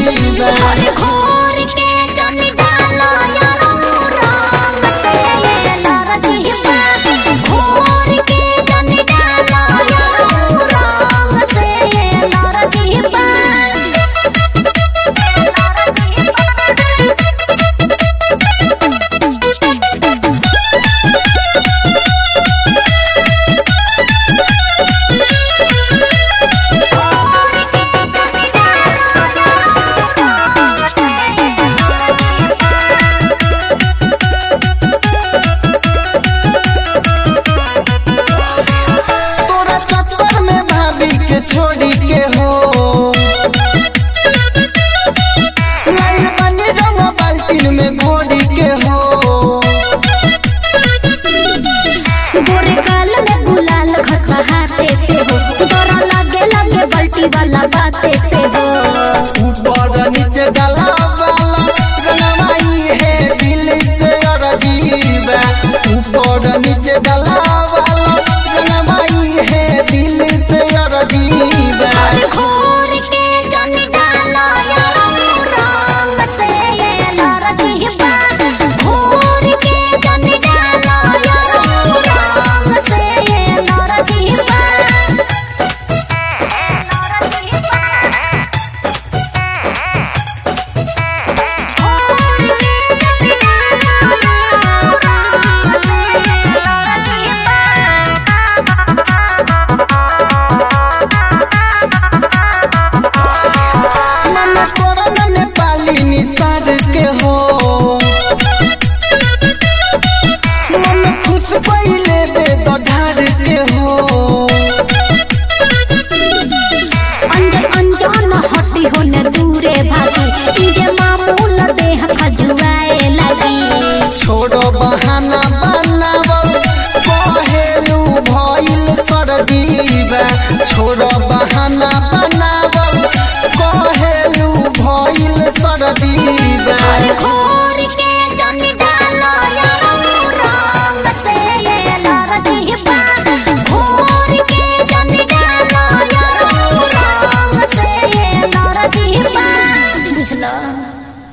अरे घोर के जन डालो यारो रंग से एलर्जी बा। घोर के जन डालो यारो रंग से एलर्जी बा। छोड़ी के हो लाइल बनी रंग बाल्टीन में घोड़ी के हो। गोरे गाल में गुलाल घसा हाथे से हो, तोरा लगे लगे बाल्टी वाला बाते से हो।